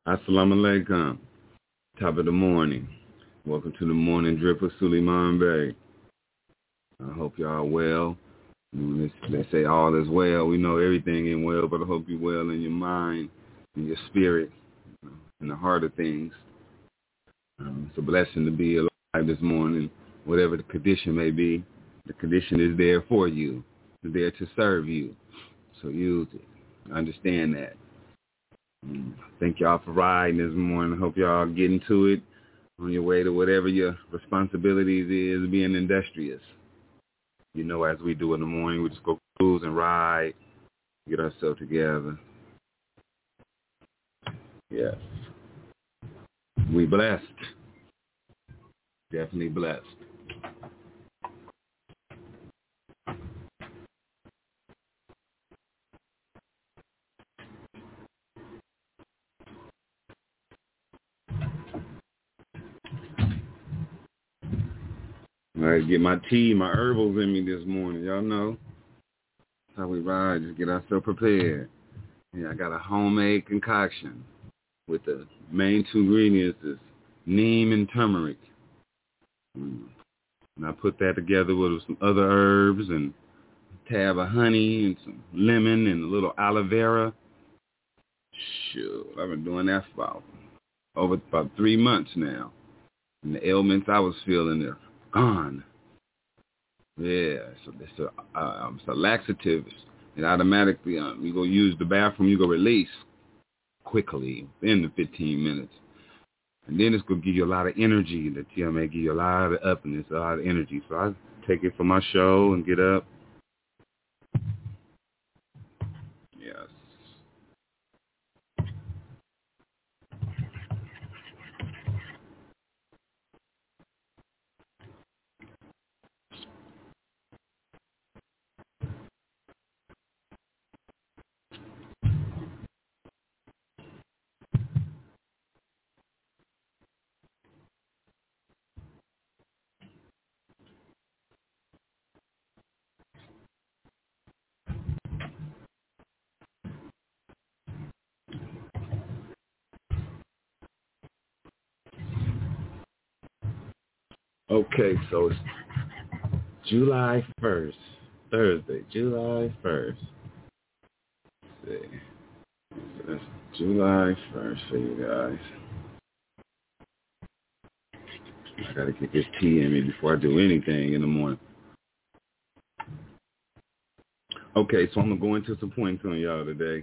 Assalamu alaikum. Top of the morning. Welcome to the morning drip with Suleiman Bey. I hope y'all well. They say all is well. We know everything ain't well, but I hope you're well in your mind, in your spirit, in the heart of things. It's a blessing to be alive this morning, whatever the condition may be. The condition is there for you. It's there to serve you. So use it. Understand that. Thank y'all for riding this morning. I hope y'all getting to it on your way to whatever your responsibilities is, being industrious. You know, as we do in the morning, we just go cruise and ride, get ourselves together. Yes. We blessed. Definitely blessed. All right, get my tea, my herbals in me this morning. Y'all know how we ride. Just get ourselves prepared. Yeah, I got a homemade concoction with the main two ingredients is neem and turmeric. And I put that together with some other herbs and a tab of honey and some lemon and a little aloe vera. Shoot, I've been doing that for about 3 months now. And the ailments I was feeling are gone. Yeah, so it's a laxative. It automatically, you go use the bathroom, you go release quickly within the 15 minutes. And then it's going to give you a lot of energy. The TMA give you a lot of uppiness, a lot of energy. So I take it for my show and get up. Yes. Okay, so it's July 1st, Thursday, July 1st. Let's see. So that's July 1st for you guys. I got to get this tea in me before I do anything in the morning. Okay, so I'm going to go into some points on y'all today.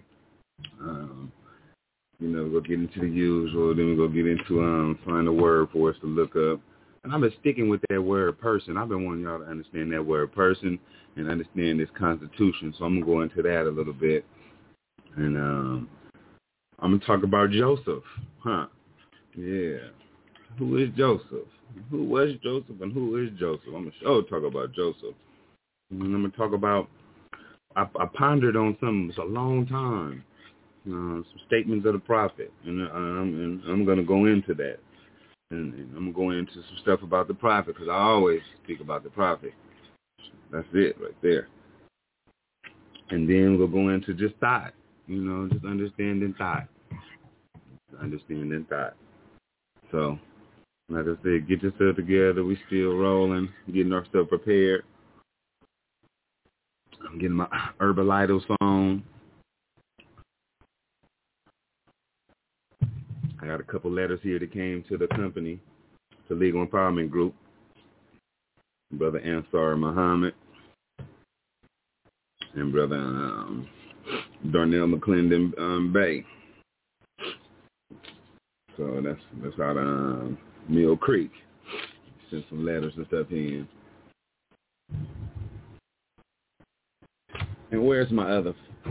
We'll get into the usual, then we'll go get into find a word for us to look up. And I've been sticking with that word person. I've been wanting y'all to understand that word person and understand this Constitution. So I'm going to go into that a little bit. And I'm going to talk about Joseph. Yeah. Who is Joseph? Who was Joseph and who is Joseph? I'm going to talk about Joseph. And I'm going to talk about, I pondered on something. It's a long time. Some statements of the prophet. And I'm going to go into that. And I'm going to go into some stuff about the prophet because I always speak about the prophet. That's it right there. And then we'll go into just thought, just understanding thought. Understanding thought. So, like I said, get yourself together. We still rolling, getting ourselves prepared. I'm getting my Herbalitos on. I got a couple letters here that came to the company, the Legal Empowerment Group. Brother Ansar Muhammad and Brother Darnell McClendon Bay. So that's out of Mill Creek. Sent some letters and stuff in. And where's my other?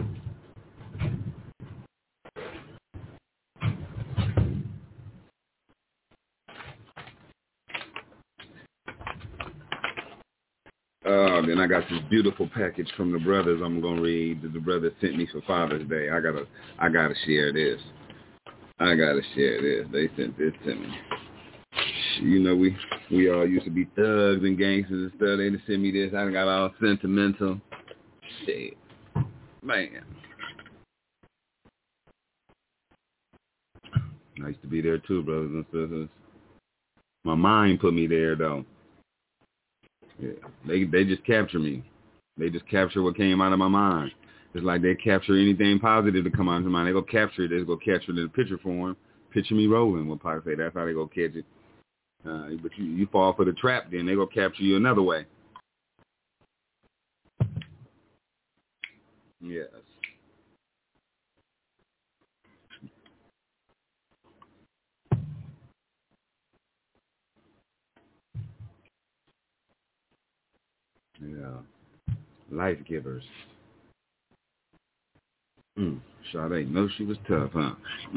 Then I got this beautiful package from the brothers I'm gonna read that the brothers sent me for Father's Day. I gotta share this. They sent this to me. We all used to be thugs and gangsters and stuff. They just sent me this. I got all sentimental. Shit. Man. I used to be there too, brothers and sisters. My mind put me there, though. Yeah, they just capture me. They just capture what came out of my mind. It's like they capture anything positive to come out of my mind. They go capture it. They go capture it in picture form. Picture me rolling, what Pac say. That's how they go catch it. But you fall for the trap, then they go capture you another way. Yes. Yeah. Life givers. Sade, know she was tough, huh?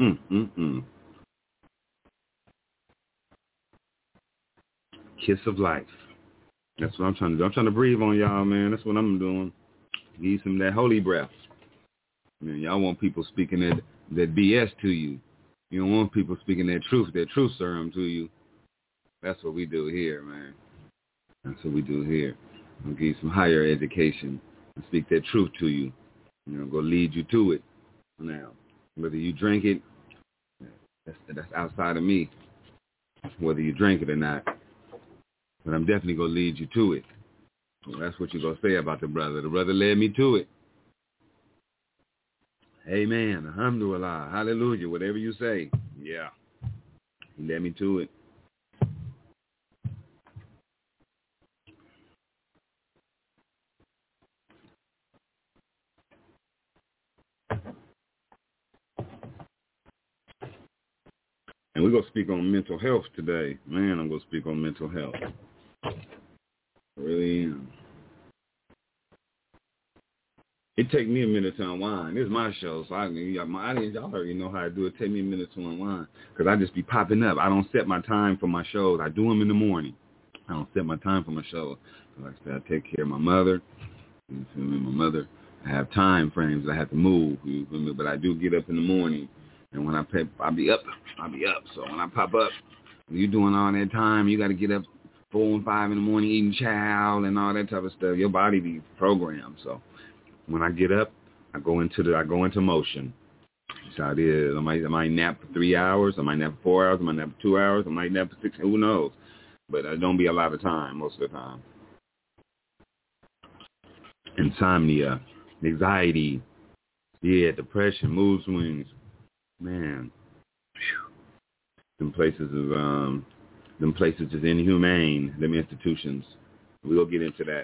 Kiss of life. That's what I'm trying to do. I'm trying to breathe on y'all, man. That's what I'm doing. Give you some of that holy breath. Man, y'all want people speaking that BS to you. You don't want people speaking that truth serum to you. That's what we do here, man. That's what we do here. I'll give you some higher education and speak that truth to you. Go lead you to it. Now, whether you drink it, that's outside of me, whether you drink it or not. But I'm definitely going to lead you to it. So that's what you're going to say about the brother. The brother led me to it. Amen. Alhamdulillah. Hallelujah. Whatever you say. Yeah. He led me to it. And we're going to speak on mental health today. Man, I'm going to speak on mental health. I really am. It take me a minute to unwind. This is my show, so y'all already know how I do it. Take me a minute to unwind because I just be popping up. I don't set my time for my shows. I do them in the morning. I don't set my time for my shows. Like I said, I take care of my mother. You feel me? My mother, I have time frames. I have to move. You feel me? But I do get up in the morning. And when I'll be up. So when I pop up, you doing all that time, you got to get up 4 and 5 in the morning eating chow and all that type of stuff. Your body be programmed. So when I get up, I go into motion. That's how it is. I might nap for 3 hours. I might nap for 4 hours. I might nap for 2 hours. I might nap for 6. Who knows? But it don't be a lot of time most of the time. Insomnia, anxiety, depression, mood swings. Man, them places is inhumane, them institutions. We'll get into that.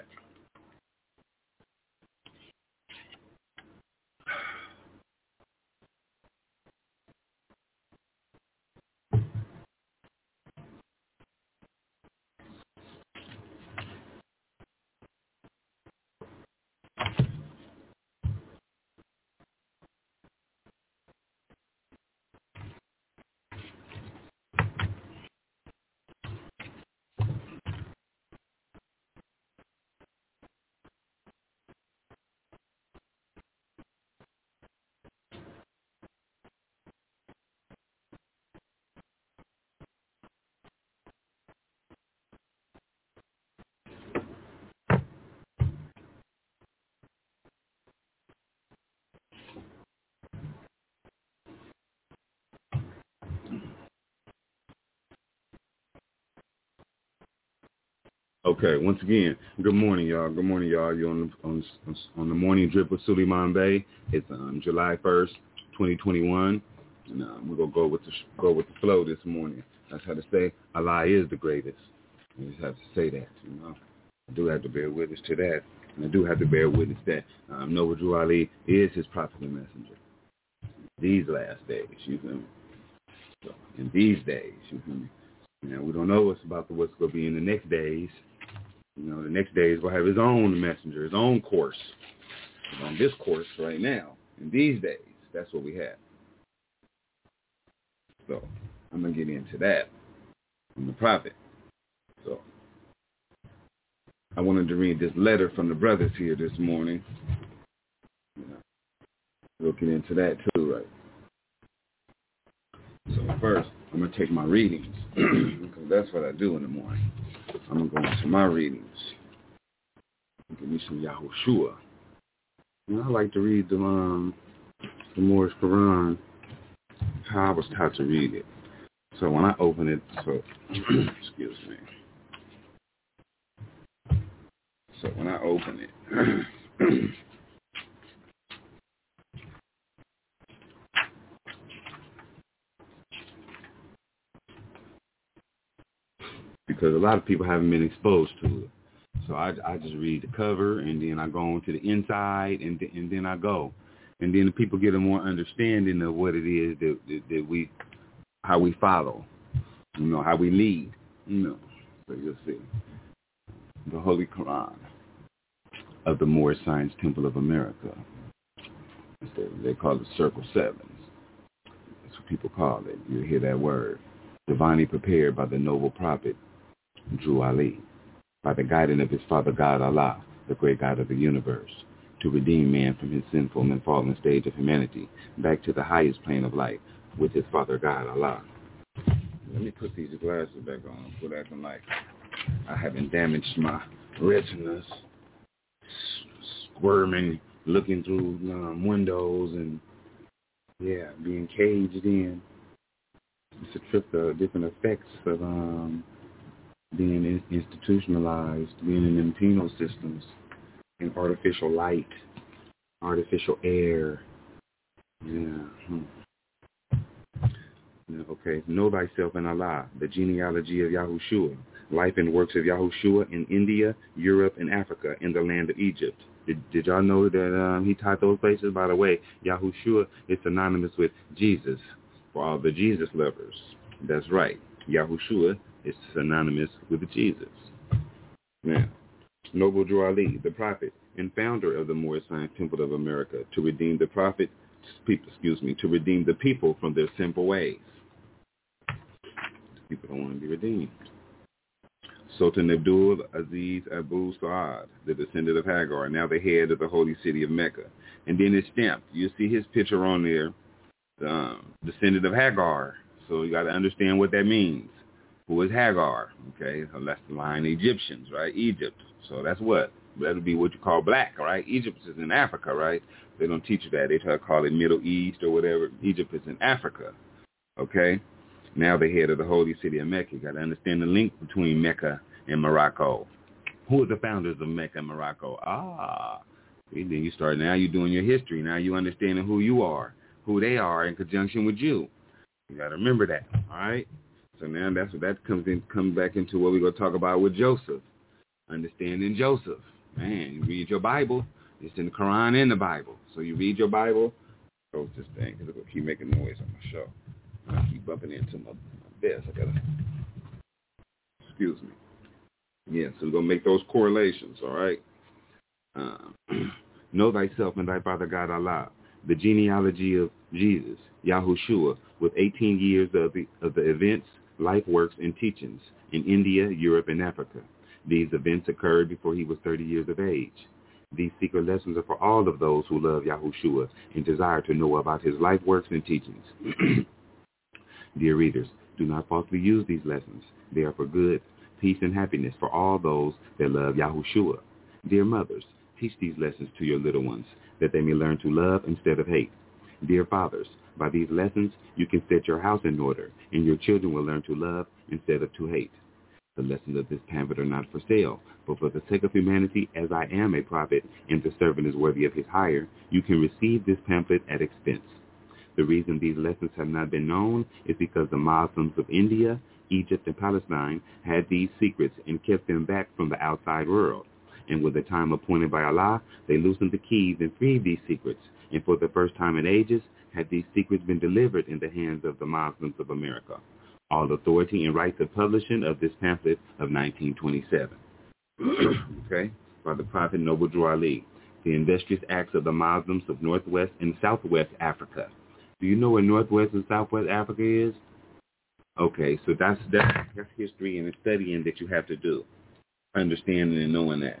Okay, once again, good morning, y'all. Good morning, y'all. You're on the morning drip with Suleiman Bey. It's July 1st, 2021, and we're gonna go with the flow this morning. That's how to say Allah is the greatest. I just have to say that, I do have to bear witness to that, and I do have to bear witness that Noah Drew Ali is his prophet and messenger. These last days, you feel me? So, in these days, you feel me? We don't know what's going to be in the next days. The next days will have his own messenger, his own course. But on this course right now, in these days, that's what we have. So I'm going to get into that from the prophet. So I wanted to read this letter from the brothers here this morning. We'll get into that too, right? So first, I'm going to take my readings, because that's what I do in the morning. I'm going to go into my readings. Give me some Yahushua. I like to read the Moorish Quran how I was taught to read it. So when I open it, excuse me. So when I open it, because a lot of people haven't been exposed to it. So I just read the cover, and then I go on to the inside, and then I go. And then the people get a more understanding of what it is that we, how we follow, how we lead, So you'll see. The Holy Quran of the Moorish Science Temple of America. They call it Circle Sevens. That's what people call it. You'll hear that word. Divinely prepared by the noble prophet, Drew Ali, by the guidance of his Father God Allah, the great God of the universe, to redeem man from his sinful and fallen stage of humanity back to the highest plane of life with his Father God Allah. Let me put these glasses back on, put acting like I haven't damaged my retinas, squirming, looking through windows and, being caged in. It's a trip to different effects of being institutionalized, being in them penal systems, in artificial light, artificial air. Okay, know thyself in Allah, the genealogy of Yahushua, life and works of Yahushua in India, Europe, and Africa, in the land of Egypt. Did y'all know that he taught those places? By the way, Yahushua is synonymous with Jesus for all the Jesus lovers. That's right. Yahushua is synonymous with Jesus. Now, Noble Drew Ali, the prophet and founder of the Moorish Science Temple of America, to redeem the to redeem the people from their sinful ways. People don't want to be redeemed. Sultan Abdul Aziz Abu Sa'ad, the descendant of Hagar, now the head of the holy city of Mecca. And then it's stamped. You see his picture on there, descendant of Hagar. So you got to understand what that means. Who is Hagar? Okay, so that's the line Egyptians, right? Egypt. So that's what? That would be what you call black, right? Egypt is in Africa, right? They don't teach you that. They try to call it Middle East or whatever. Egypt is in Africa, okay? Now the head of the holy city of Mecca. You got to understand the link between Mecca and Morocco. Who are the founders of Mecca and Morocco? Then you start, now you're doing your history. Now you understanding who you are, who they are in conjunction with you. You got to remember that, all right? So now that's what that comes back into what we're going to talk about with Joseph. Understanding Joseph. Man, you read your Bible. It's in the Quran and the Bible. So you read your Bible. Close this thing because it's going to keep making noise on my show. I keep bumping into my desk. I got to, excuse me. Yeah, so we're going to make those correlations, all right? Know thyself and thy Father God Allah, the genealogy of Jesus, Yahushua, with 18 years of the events, life works, and teachings in India, Europe, and Africa. These events occurred before he was 30 years of age. These secret lessons are for all of those who love Yahushua and desire to know about his life works and teachings. Dear readers, do not falsely use these lessons. They are for good, peace, and happiness for all those that love Yahushua. Dear mothers, teach these lessons to your little ones, that they may learn to love instead of hate. Dear fathers, by these lessons, you can set your house in order, and your children will learn to love instead of to hate. The lessons of this pamphlet are not for sale, but for the sake of humanity, as I am a prophet, and the servant is worthy of his hire, you can receive this pamphlet at expense. The reason these lessons have not been known is because the Muslims of India, Egypt, and Palestine had these secrets and kept them back from the outside world. And with the time appointed by Allah, they loosened the keys and freed these secrets. And for the first time in ages, had these secrets been delivered in the hands of the Muslims of America. All authority and rights of publishing of this pamphlet of 1927. Okay? By the Prophet Noble Drew Ali, the industrious acts of the Muslims of Northwest and Southwest Africa. Do you know where Northwest and Southwest Africa is? Okay, so that's history and studying that you have to do. Understanding and knowing that.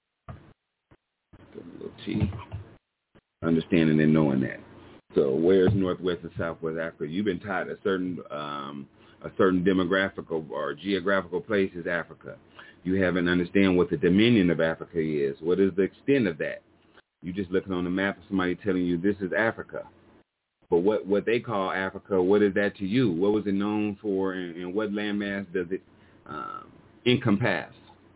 A little T. Understanding and knowing that. So where's Northwest and Southwest Africa? You've been taught a certain demographical or geographical place is Africa. You haven't understand what the dominion of Africa is. What is the extent of that? You just looking on the map and somebody telling you this is Africa. But what they call Africa, what is that to you? What was it known for, and what landmass does it encompass?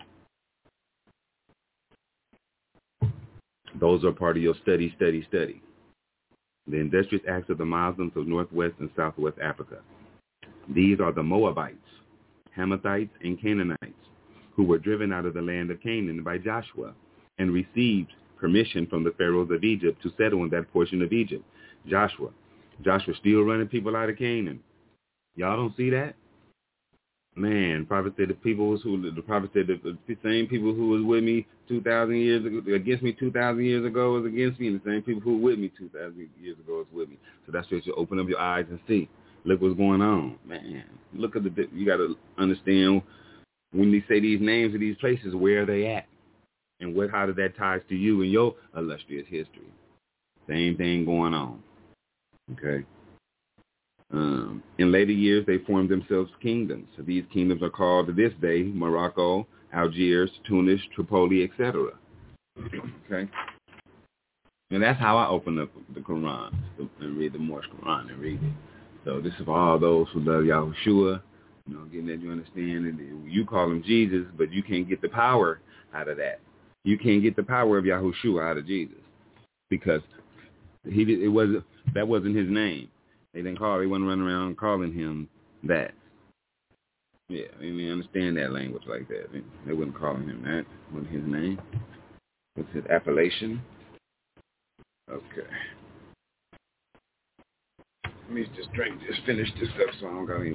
Those are part of your study. The industrious acts of the Muslims of Northwest and Southwest Africa. These are the Moabites, Hamathites, and Canaanites, who were driven out of the land of Canaan by Joshua and received permission from the pharaohs of Egypt to settle in that portion of Egypt. Joshua still running people out of Canaan. Y'all don't see that? Man, prophet said the same people who was with me 2,000 years ago, against me 2,000 years ago was against me, and the same people who were with me 2,000 years ago was with me. So that's what you open up your eyes and see. Look what's going on, man. Look at you got to understand when they say these names of these places, where are they at, and how did that ties to you and your illustrious history. Same thing going on. Okay. In later years, they formed themselves kingdoms. So these kingdoms are called to this day Morocco, Algiers, Tunis, Tripoli, etc. Okay. And that's how I open up the Quran and read the Morse Quran and read it. So this is for all those who love Yahushua, getting that you understand it. You call him Jesus, but you can't get the power out of that. You can't get the power of Yahushua out of Jesus because that wasn't his name. They wasn't running around calling him that. Yeah, they understand that language like that. They wasn't calling him that. Wasn't his name. What's his appellation? Okay. Let me just finish this up so I don't got any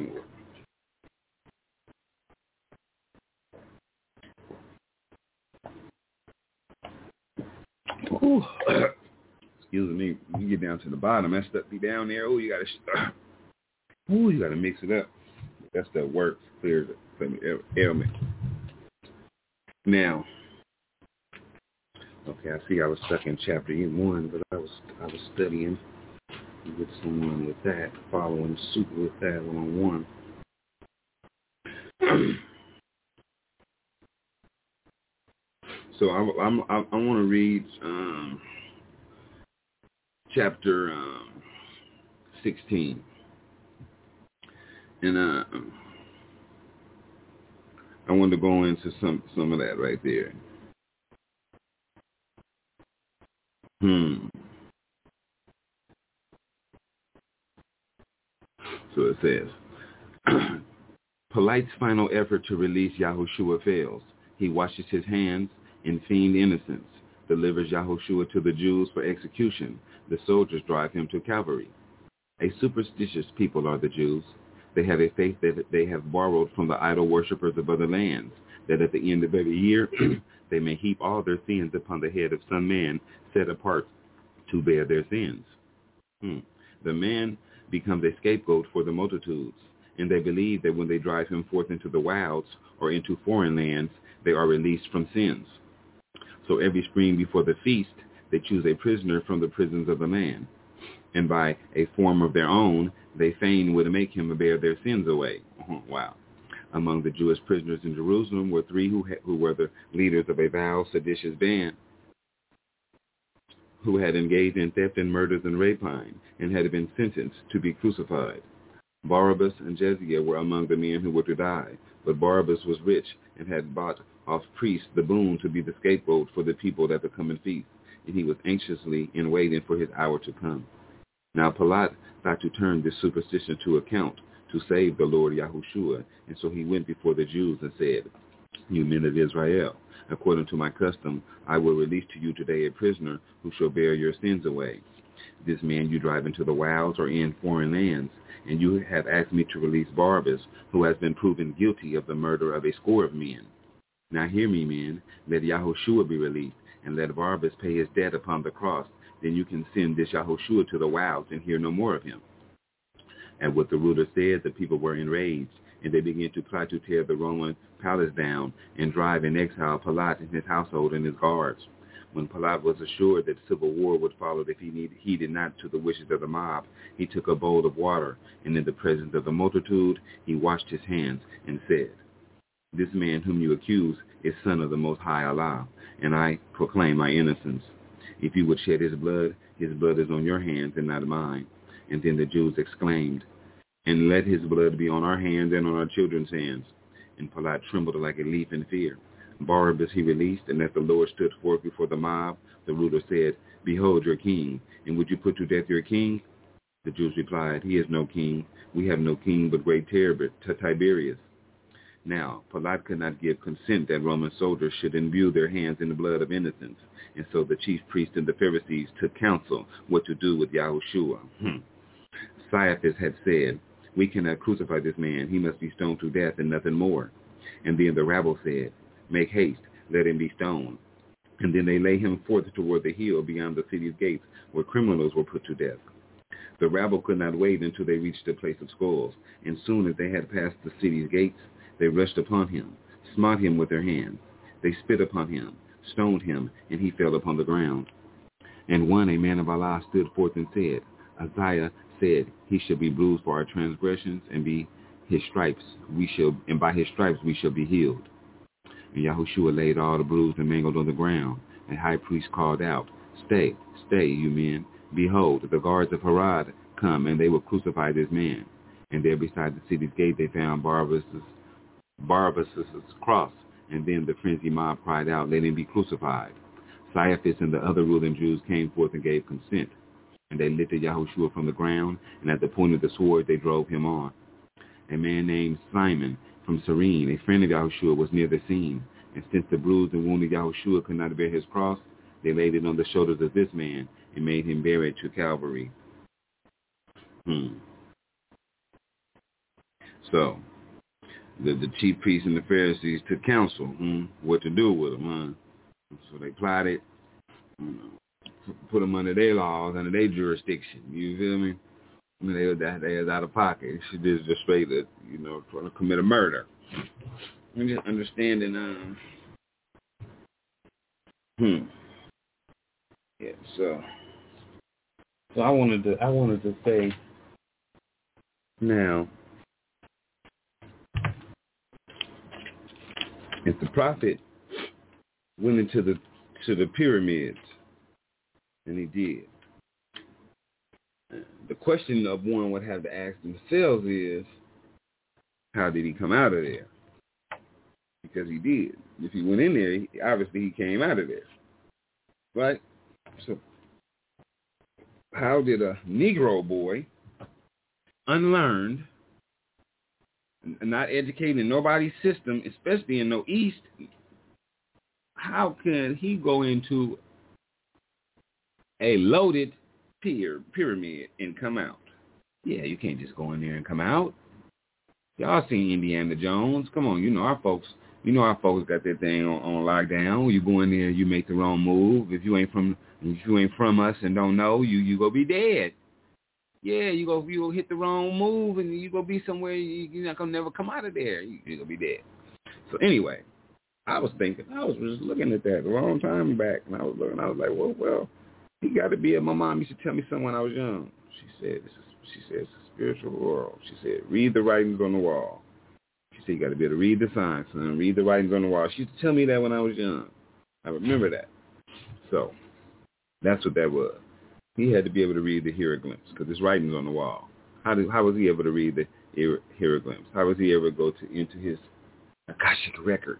more. Ooh. Excuse me. You get down to the bottom, that stuff be down there. You gotta mix it up. That stuff works, clears it from the ailment. Now, okay, I see I was stuck in chapter 1, but I was studying with someone with that, following suit with that one-on-one. So I want to read chapter 16, and I want to go into some of that right there. So it says, Polite's final effort to release Yahushua fails. He washes his hands in feigned innocence, delivers Yahushua to the Jews for execution. The soldiers drive him to Calvary. A superstitious people are the Jews. They have a faith that they have borrowed from the idol worshippers of other lands, that at the end of every year they may heap all their sins upon the head of some man set apart to bear their sins. The man becomes a scapegoat for the multitudes, and they believe that when they drive him forth into the wilds or into foreign lands, they are released from sins. So every spring before the feast, they choose a prisoner from the prisons of the man, and by a form of their own, they fain would make him bear their sins away. Wow. Among the Jewish prisoners in Jerusalem were 3 who were the leaders of a vile, seditious band, who had engaged in theft and murders and rapine, and had been sentenced to be crucified. Barabbas and Jezia were among the men who were to die, but Barabbas was rich and had bought of priests the boon to be the scapegoat for the people at the coming feast, and he was anxiously in waiting for his hour to come. Now Pilate thought to turn this superstition to account, to save the Lord Yahushua, and so he went before the Jews and said, You men of Israel, according to my custom, I will release to you today a prisoner who shall bear your sins away. This man you drive into the wilds or in foreign lands, and you have asked me to release Barabbas, who has been proven guilty of the murder of a score of men. Now hear me, men, let Yahushua be released, and let Barabbas pay his debt upon the cross. Then you can send this Yahushua to the wilds and hear no more of him. And what the ruler said, the people were enraged, and they began to plot to tear the Roman palace down and drive in exile Pilate and his household and his guards. When Pilate was assured that civil war would follow if he heeded not to the wishes of the mob, he took a bowl of water, and in the presence of the multitude, he washed his hands and said, This man whom you accuse is son of the Most High Allah, and I proclaim my innocence. If you would shed his blood is on your hands and not mine. And then the Jews exclaimed, and let his blood be on our hands and on our children's hands. And Pilate trembled like a leaf in fear. Barabbas he released, and as the Lord stood forth before the mob, the ruler said, behold your king, and would you put to death your king? The Jews replied, he is no king. We have no king but great Tiberius. Now, Pilate could not give consent that Roman soldiers should imbue their hands in the blood of innocents, and so the chief priests and the Pharisees took counsel what to do with Yahushua. Caiaphas had said, we cannot crucify this man. He must be stoned to death and nothing more. And then the rabble said, make haste, let him be stoned. And then they lay him forth toward the hill beyond the city's gates, where criminals were put to death. The rabble could not wait until they reached the place of skulls, and soon as they had passed the city's gates, they rushed upon him, smote him with their hands. They spit upon him, stoned him, and he fell upon the ground. And one, a man of Allah, stood forth and said, Isaiah said, he shall be bruised for our transgressions, and by his stripes we shall be healed. And Yahushua laid all the bruised and mangled on the ground. And high priest called out, stay, you men. Behold, the guards of Herod come, and they will crucify this man. And there beside the city's gate they found Barabbas' cross. And then the frenzied mob cried out, let him be crucified. Caiaphas and the other ruling Jews came forth and gave consent. And they lifted Yahushua from the ground, and at the point of the sword they drove him on. A man named Simon from Cyrene, a friend of Yahushua, was near the scene. And since the bruised and wounded Yahushua could not bear his cross, they laid it on the shoulders of this man and made him bear it to Calvary. So, the chief priests and the Pharisees took counsel what to do with him. So they plotted, put them under their laws, under their jurisdiction. You feel me? They was out of pocket. She just straight that, trying to commit a murder. I'm just understanding. Yeah. So I wanted to say now, if the prophet went into the pyramids, and he did, the question of one would have to ask themselves is, how did he come out of there? Because he did. If he went in there, obviously he came out of there. Right? So how did a Negro boy, unlearned, not educated in nobody's system, especially in no East, how can he go into a loaded pyramid and come out? Yeah, you can't just go in there and come out. Y'all seen Indiana Jones. Come on, our folks got that thing on lockdown. You go in there, you make the wrong move. If you ain't from us and don't know, you go be dead. Yeah, you go hit the wrong move and you go be somewhere you're not gonna never come out of there. You gonna be dead. So anyway, I was just looking at that a long time back, and I was like, well, he got to be. My mom used to tell me something when I was young. She said it's a spiritual world. She said, read the writings on the wall. She said, you got to be able to read the signs, son. Read the writings on the wall. She used to tell me that when I was young. I remember that. So that's what that was. He had to be able to read the hieroglyphs because his writings on the wall. How was he able to read the hieroglyphs? How was he able to go into his Akashic records?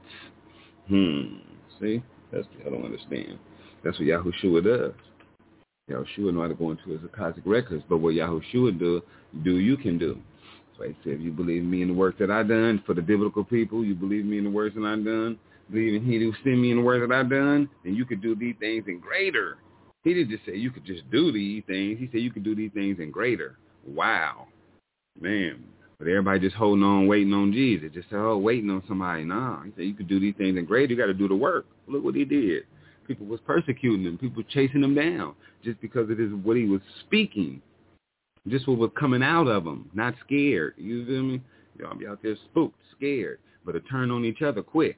See? I don't understand. That's what Yahushua does. Yahushua know how to go into his Akashic records, but what Yahushua do you can do. So he said, if you believe me in the work that I done for the biblical people, you believe me in the works that I done, believe in he who sent me in the work that I done, then you could do these things in greater. He didn't just say you could just do these things. He said you could do these things in greater. Wow. Man. But everybody just holding on, waiting on Jesus. Just say, waiting on somebody. Nah. He said you could do these things in greater. You got to do the work. Look what he did. People was persecuting him. People chasing him down just because it is what he was speaking. Just what was coming out of him. Not scared. You feel me? Y'all be out there spooked, scared. But to turn on each other quick.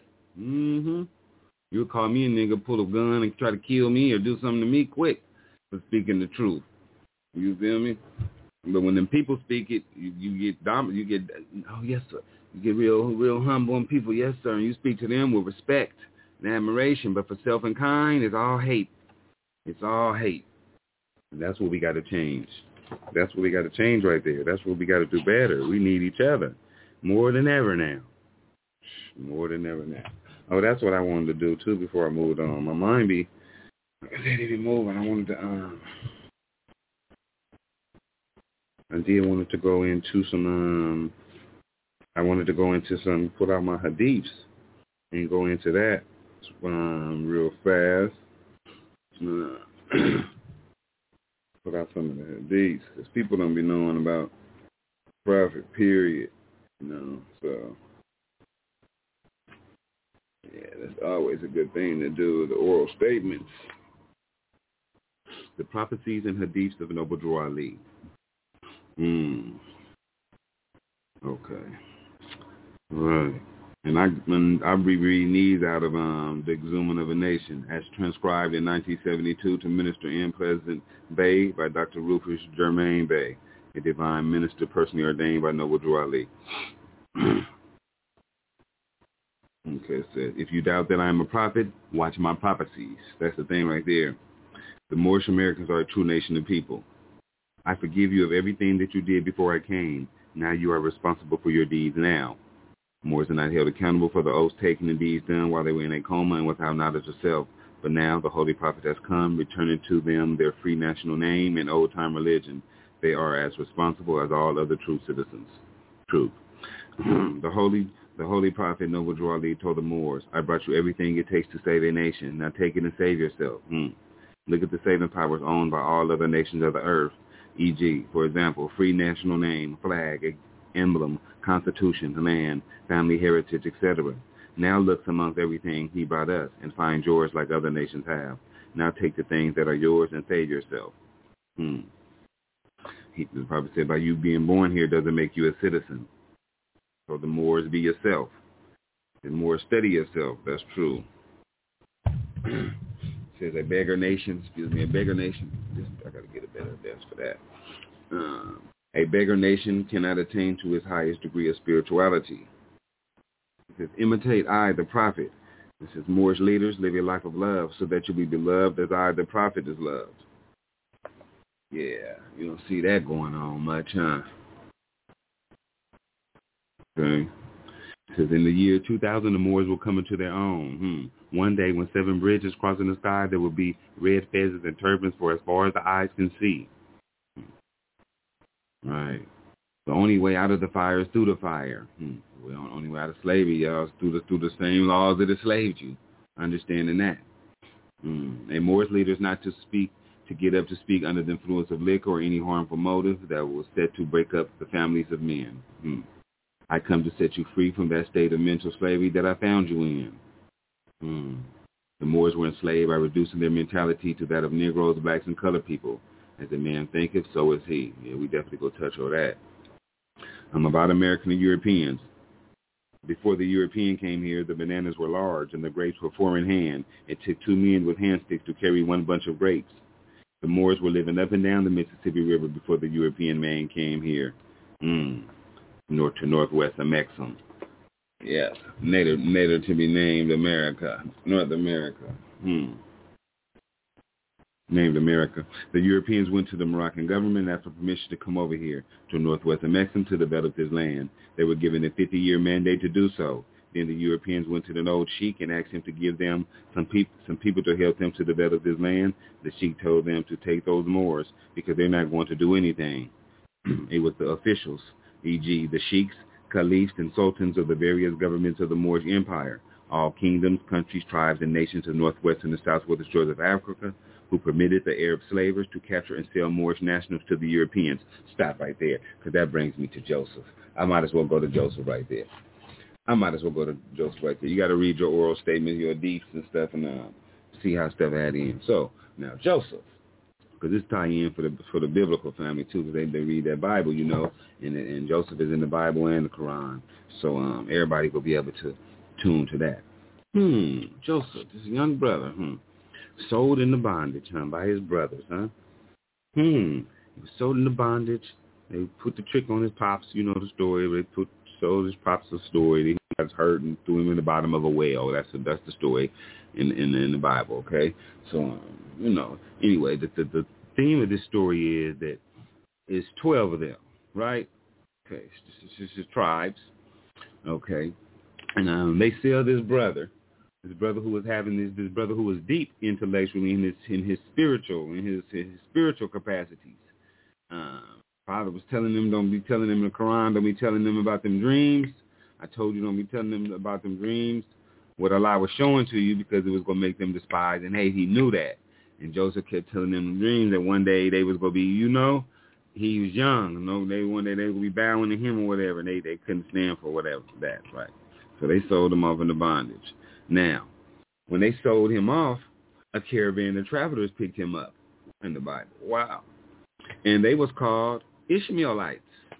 You would call me a nigga, pull a gun, and try to kill me or do something to me quick for speaking the truth. You feel me? But when them people speak it, you get dominant. You get, oh yes sir. You get real humble and people, yes sir. And you speak to them with respect and admiration. But for self and kind, it's all hate. It's all hate. And that's what we got to change. That's what we got to change right there. That's what we got to do better. We need each other more than ever now. More than ever now. Oh, that's what I wanted to do, too, before I moved on. My mind be ready to move, and I wanted to, I did wanted to go into some, put out my hadiths and go into that real fast. Put out some of the hadiths, because people don't be knowing about Prophet, period, so, yeah, that's always a good thing to do, the oral statements. The prophecies and hadiths of Noble Drew Ali. Okay. Right. And I rereading these out of The Exhuming of a Nation, as transcribed in 1972 to Minister and President Bey by Dr. Rufus Germain Bey, a divine minister personally ordained by Noble Drew Ali. Okay, it says, if you doubt that I am a prophet, watch my prophecies. That's the thing right there. The Moorish Americans are a true nation of people. I forgive you of everything that you did before I came. Now you are responsible for your deeds now. Moors are not held accountable for the oaths taken and deeds done while they were in a coma and without knowledge of self. But now the Holy Prophet has come, returning to them their free national name and old-time religion. They are as responsible as all other true citizens. True. The Holy Prophet Noble Drew Ali told the Moors, I brought you everything it takes to save a nation. Now take it and save yourself. Look at the saving powers owned by all other nations of the earth, e.g., for example, free national name, flag, emblem, constitution, land, family heritage, etc. Now look amongst everything he brought us and find yours like other nations have. Now take the things that are yours and save yourself. The Prophet said, by you being born here doesn't make you a citizen. So the Moors, be yourself. The Moors, study yourself. That's true. It says a beggar nation. I got to get a better desk for that. A beggar nation cannot attain to its highest degree of spirituality. It says, imitate I, the prophet. It says, Moorish leaders, live a life of love so that you'll be beloved as I, the prophet, is loved. Yeah, you don't see that going on much, huh? Okay. It says, in the year 2000, the Moors will come into their own. One day, when 7 bridges cross in the sky, there will be red fezzes and turbans for as far as the eyes can see. Right. The only way out of the fire is through the fire. Well, the only way out of slavery, y'all, is through the same laws that enslaved you. Understanding that. A Moorish leader is not to get up to speak under the influence of liquor or any harmful motive that was set to break up the families of men. I come to set you free from that state of mental slavery that I found you in. The Moors were enslaved by reducing their mentality to that of Negroes, blacks, and colored people. As a man thinketh, so is he. Yeah, we definitely go touch on that. About American and Europeans. Before the European came here, the bananas were large and the grapes were 4 in hand. It took 2 men with hand sticks to carry 1 bunch of grapes. The Moors were living up and down the Mississippi River before the European man came here. North to Northwest of Mexico. Yes, native to be named America, North America. Named America. The Europeans went to the Moroccan government and asked for permission to come over here to Northwest of Mexico to develop this land. They were given a 50-year mandate to do so. Then the Europeans went to the old sheik and asked him to give them some people to help them to develop this land. The sheik told them to take those Moors because they're not going to do anything. It was the officials, e.g. the sheiks, caliphs, and sultans of the various governments of the Moorish Empire, all kingdoms, countries, tribes, and nations of northwest and the southwest shores of Africa, who permitted the Arab slavers to capture and sell Moorish nationals to the Europeans. Stop right there, because that brings me to Joseph. I might as well go to Joseph right there. You got to read your oral statement, your deeds and stuff, and see how stuff add in. So, now, Joseph, because this tie in for the biblical family, too, because they read that Bible, and Joseph is in the Bible and the Quran. So everybody will be able to tune to that. Joseph, this young brother, sold into bondage, by his brothers, He was sold into bondage. They put the trick on his pops, you know the story. They sold his pops a story. He got hurt and threw him in the bottom of a well. That's the story in the Bible, okay? So, anyway, the theme of this story is that It's 12 of them, right? Okay, it's just tribes. Okay, and they sell this brother who was having this brother who was deep intellectually in his spiritual capacities. Father was telling them, don't be telling them the Quran, don't be telling them about them dreams. I told you don't be telling them about them dreams. What Allah was showing to you because it was going to make them despise and hate. He knew that. And Joseph kept telling them the dreams that one day they was going to be, he was young. One day they would be bowing to him or whatever. And they couldn't stand for whatever. That's right. So they sold him off into bondage. Now, when they sold him off, a caravan of travelers picked him up in the Bible. Wow. And they was called Ishmaelites.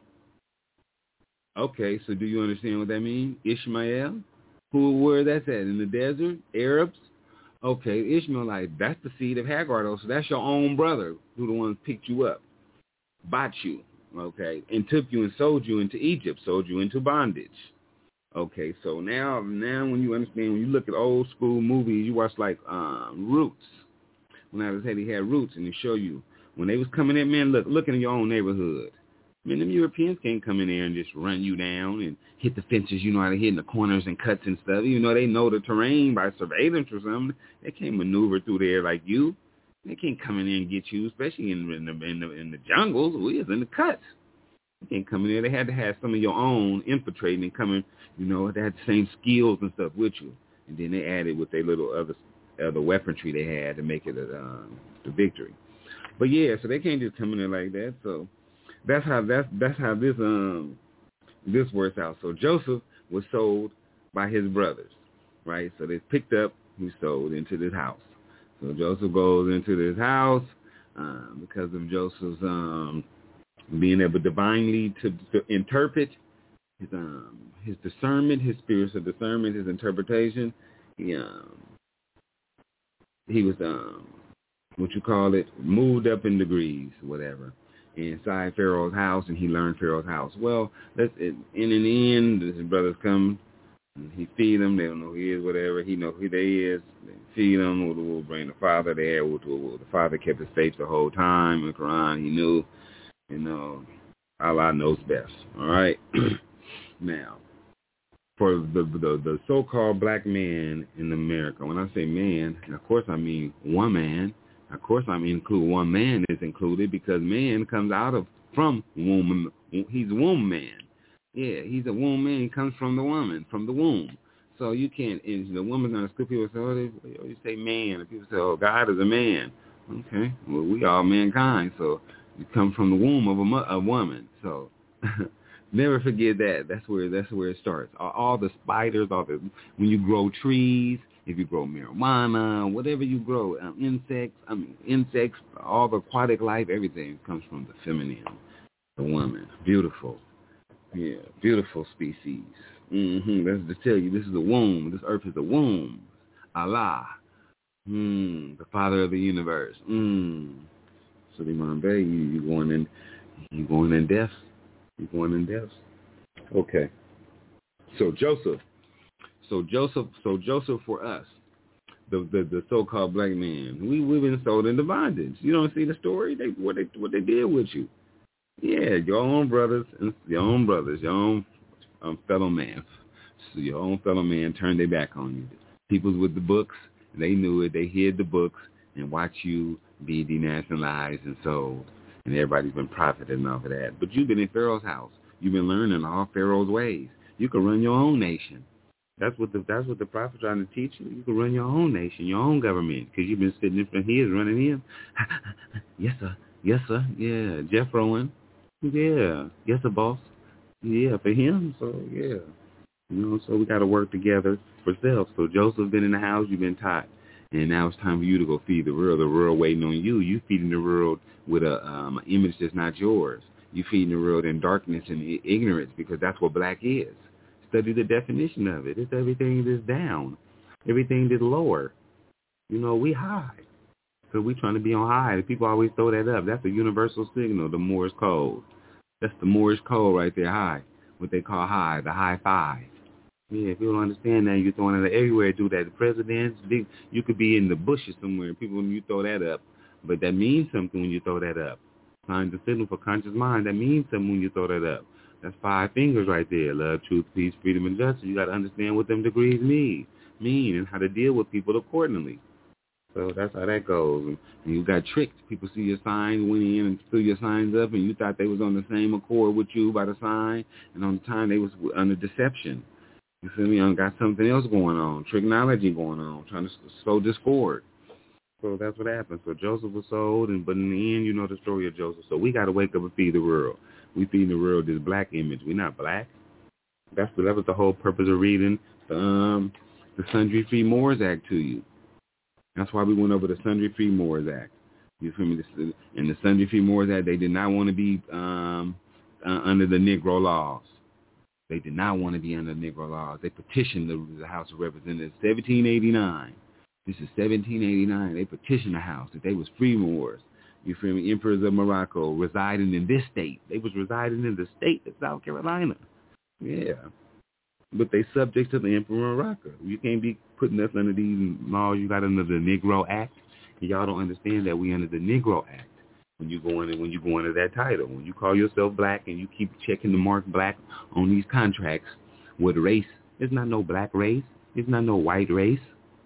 Okay, so do you understand what that means? Ishmael? Where that's at? In the desert? Arabs? Okay, Ishmaelite, that's the seed of Hagar, though. So that's your own brother who the one picked you up, bought you, okay, and took you and sold you into Egypt, sold you into bondage. Okay, so now when you understand, when you look at old school movies, you watch like Roots. When I said he had Roots, and they show you when they was coming in, man, look in your own neighborhood. Man, them Europeans can't come in there and just run you down and hit the fences, how to hit in the corners and cuts and stuff. Even though they know the terrain by surveillance or something, they can't maneuver through there like you. They can't come in there and get you, especially in the jungles. We is in the cuts. They can't come in there. They had to have some of your own infiltrating and coming. They had the same skills and stuff with you, and then they added with their little other weaponry they had to make it the victory. But yeah, so they can't just come in there like that. So that's how this works out. So Joseph was sold by his brothers, right? So they picked up, he sold into this house. So Joseph goes into this house because of Joseph's being able divinely to interpret his discernment, his spiritual discernment, his interpretation. He was moved up in degrees, whatever, inside Pharaoh's house, and he learned Pharaoh's house. Well, in the end, his brothers come, and he feed them. They don't know who he is, whatever. He know who they is. They feed them. We'll bring the father there. The father kept his faith the whole time. In the Quran, he knew, Allah knows best. All right. Now, for the so-called black man in America, when I say man, of course I mean one man. Of course I mean include one man is included because man comes from womb. He's a womb man. Yeah, he's a womb man. He comes from the woman, from the womb. So you can't, and the woman's going to school. People say, you say man. And people say, God is a man. Okay, well, we all mankind. So you come from the womb of a woman. So never forget that. That's where it starts. All the spiders, when you grow trees, if you grow marijuana, whatever you grow, insects, all the aquatic life, everything comes from the feminine, the woman. Beautiful. Yeah, beautiful species. That's to tell you, this is the womb. This earth is the womb. Allah. The father of the universe. Suleiman Bey, you going in depth. You're going in depth. Okay. So Joseph for us, the so-called black man, we've been sold into bondage. You don't see the story? What they did with you? Yeah, your own brothers, your own fellow man. So your own fellow man turned their back on you. People's with the books, they knew it. They hid the books and watched you be denationalized and sold. And everybody's been profiting off of that. But you've been in Pharaoh's house. You've been learning all Pharaoh's ways. You can run your own nation. That's what the prophet's trying to teach you. You can run your own nation, your own government, because you've been sitting in front of his running him. Yes, sir. Yes, sir. Yeah, Jeff Rowan. Yeah. Yes, sir, boss. Yeah, for him. So, yeah. So we got to work together for self. So Joseph's been in the house. You've been taught. And now it's time for you to go feed the world. The world waiting on you. You feeding the world with an image that's not yours. You feeding the world in darkness and ignorance because that's what black is. Study the definition of it. It's everything that's down, everything that's lower. We high. So we trying to be on high. People always throw that up. That's a universal signal, the Morse code. That's the Morse code right there, high. What they call high, the high five. Yeah, if you don't understand that, you're throwing it everywhere. Do that. The presidents, you could be in the bushes somewhere. People, when you throw that up, but that means something when you throw that up. Signs and signal for conscious mind. That means something when you throw that up. That's 5 fingers right there. Love, truth, peace, freedom, and justice. You got to understand what them degrees mean and how to deal with people accordingly. So that's how that goes. And you got tricked. People see your sign, went in and threw your signs up, and you thought they was on the same accord with you by the sign, and on the time they was under deception. You feel me? Got something else going on, technology going on, trying to sow discord. So that's what happened. So Joseph was sold, but in the end, you know the story of Joseph. So we got to wake up and feed the world. We feed the world this black image. We're not black. That was the whole purpose of reading the Sundry Free Moors Act to you. That's why we went over the Sundry Free Moors Act. You feel me? In the Sundry Free Moors Act, they did not want to be under the Negro laws. They did not want to be under the Negro laws. They petitioned the House of Representatives 1789. This is 1789. They petitioned the House that they was free Moors. You feel me? Emperors of Morocco residing in this state. They was residing in the state of South Carolina. Yeah. But they subject to the Emperor of Morocco. You can't be putting us under these laws you got under the Negro Act. And y'all don't understand that we under the Negro Act. When you go into that title, when you call yourself black and you keep checking the mark black on these contracts with race, it's not no black race. It's not no white race.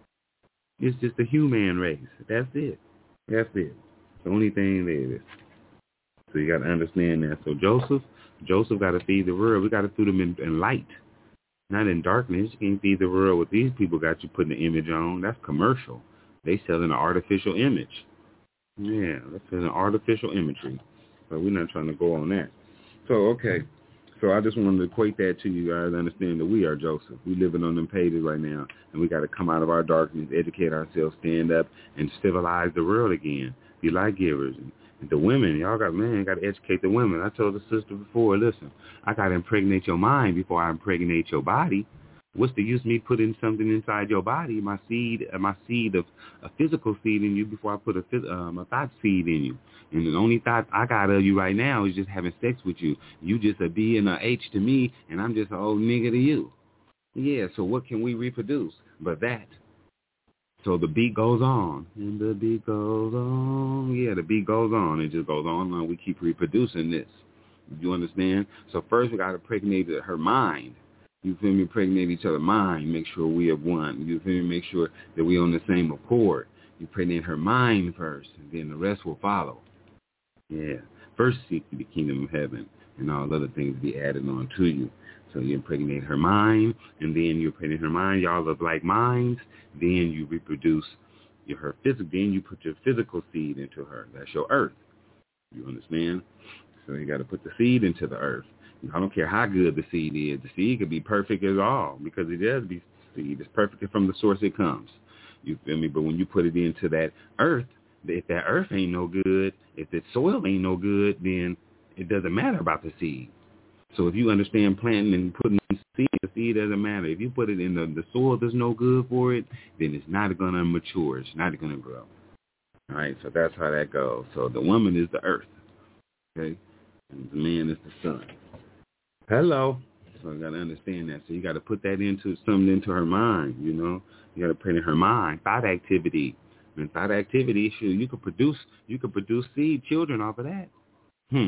It's just a human race. That's it. That's it. The only thing there is. So you got to understand that. So Joseph got to feed the world. We got to feed them in light, not in darkness. You can't feed the world what these people got you putting the image on. That's commercial. They selling an artificial image. Yeah, that's an artificial imagery. But we're not trying to go on that. So, okay. So I just wanted to equate that to you guys, understand that we are Joseph. We living on them pages right now, and we got to come out of our darkness, educate ourselves, stand up, and civilize the world again. Be light givers. And the women, y'all got to educate the women. I told the sister before, listen, I got to impregnate your mind before I impregnate your body. What's the use of me putting something inside your body, my seed of a physical seed in you before I put a thought seed in you? And the only thought I got of you right now is just having sex with you. You just a B and a H to me, and I'm just an old nigga to you. Yeah, so what can we reproduce but that? So the beat goes on, and the beat goes on. Yeah, the beat goes on. It just goes on, and we keep reproducing this. You understand? So first we got to impregnate her mind. You feel me? Impregnate each other's mind. Make sure we have one. You feel me? Make sure that we on the same accord. You impregnate her mind first, and then the rest will follow. Yeah. First seek the kingdom of heaven, and all other things be added on to you. So you impregnate her mind, and then you impregnate her mind. Y'all have like minds. Then you reproduce her physical. Then you put your physical seed into her. That's your earth. You understand? So you got to put the seed into the earth. I don't care how good the seed is. The seed could be perfect as all because it does be seed. It's perfect from the source it comes. You feel me? But when you put it into that earth, if that earth ain't no good, if that soil ain't no good, then it doesn't matter about the seed. So if you understand planting and putting seed, the seed doesn't matter. If you put it in the soil that's no good for it, then it's not going to mature. It's not going to grow. All right, so that's how that goes. So the woman is the earth, okay? And the man is the sun. Hello. So you got to understand that. So you got to put that into her mind, you know. You got to put in her mind, thought activity. And thought activity, sure, you could produce seed children off of that. So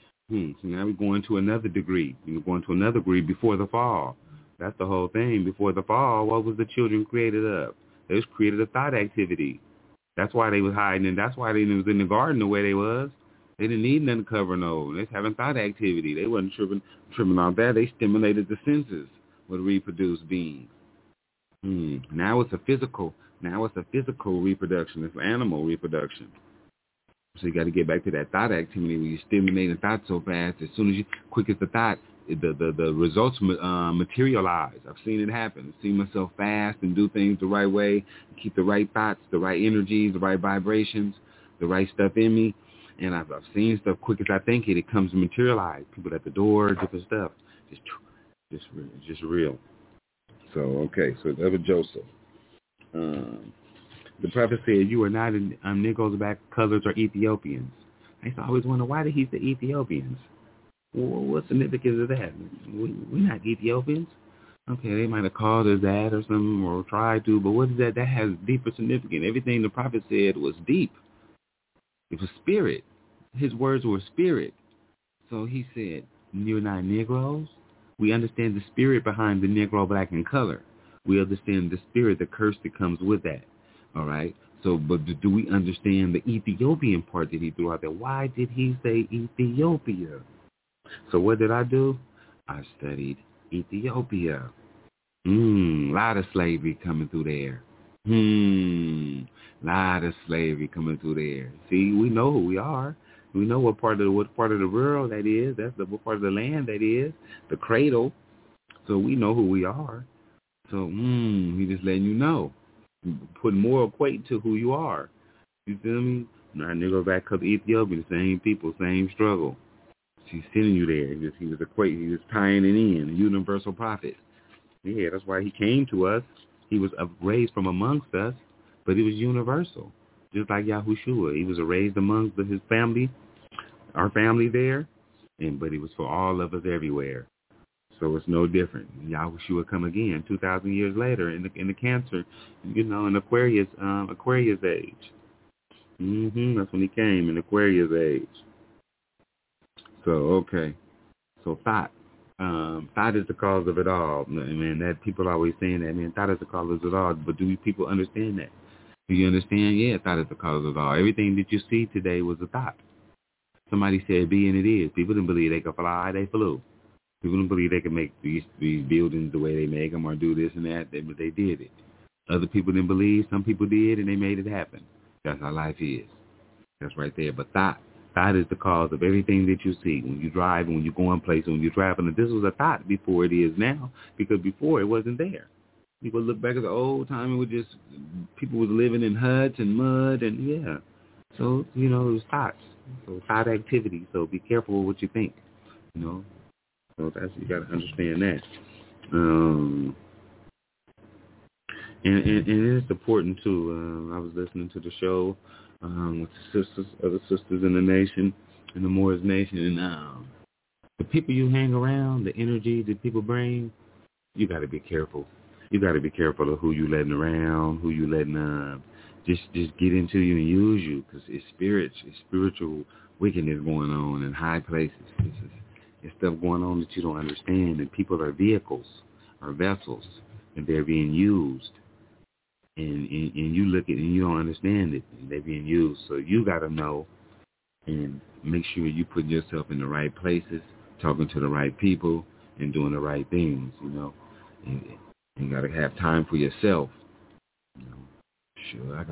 now we're going to another degree. We're going to another degree before the fall. That's the whole thing. Before the fall, what was the children created of? They was created a thought activity. That's why they was hiding, and that's why they was in the garden the way they was. They didn't need nothing to cover no. They was having thought activity. They wasn't tripping off that. They stimulated the senses with reproduced beings. Now it's a physical reproduction. It's animal reproduction. So you got to get back to that thought activity where you're stimulating thought so fast. As soon as you quick as the thought, the results materialize. I've seen it happen. I've seen myself fast and do things the right way, keep the right thoughts, the right energies, the right vibrations, the right stuff in me. And I've seen stuff quick as I think it. It comes to materialize. People at the door, different stuff. Just real. So, okay. So that was Joseph. The prophet said, you are not Negroes, black, colors, or Ethiopians. I used to always wonder, why did he say Ethiopians? Well, what significance is that? We're not Ethiopians. Okay, they might have called us that or something, or tried to, but what is that? That has deeper significance. Everything the prophet said was deep. It was spirit. His words were spirit. So he said, you're not Negroes? We understand the spirit behind the Negro, black, and color. We understand the spirit, the curse that comes with that. All right? So, but do we understand the Ethiopian part that he threw out there? Why did he say Ethiopia? So what did I do? I studied Ethiopia. Lot of slavery coming through there. Lot of slavery coming through there. See, we know who we are. We know what part of the world that is. That's what part of the land that is. The cradle. So we know who we are. So he just letting you know. Put more weight to who you are. You feel me? Now nigga back up Ethiopia, the same people, same struggle. She's sending you there. He was tying it in, a universal prophet. Yeah, that's why he came to us. He was raised from amongst us, but he was universal. Just like Yahushua. He was raised amongst his family, our family there, but he was for all of us everywhere. So it's no different. Yahushua come again 2,000 years later in the Cancer, in Aquarius age. That's when he came, in Aquarius age. So, okay. So thought. Thought is the cause of it all. Man, that people are always saying that, man, thought is the cause of it all. But do people understand that? Do you understand? Yeah, thought is the cause of it all. Everything that you see today was a thought. Somebody said be and it is. People didn't believe they could fly, they flew. People didn't believe they could make these buildings the way they make them or do this and that, but they did it. Other people didn't believe. Some people did, and they made it happen. That's how life is. That's right there. But thought is the cause of everything that you see. When you drive, when you're going places, when you're traveling. This was a thought before it is now, because before it wasn't there. People look back at the old time, it was just people was living in huts and mud, and yeah. So, it was thoughts. So thought activity. So be careful with what you think, So that's, you got to understand that. And it's important too. I was listening to the show with the other sisters in the nation, in the Moors Nation, and the people you hang around, the energy that people bring, you got to be careful. You got to be careful of who you letting around, who you letting just get into you and use you, because it's spiritual wickedness going on in high places. It's stuff going on that you don't understand, and people are vehicles, are vessels, and they're being used. And you look at it and you don't understand it, and they're being used. So you got to know and make sure you put yourself in the right places, talking to the right people, and doing the right things, And you got to have time for yourself. Sure, I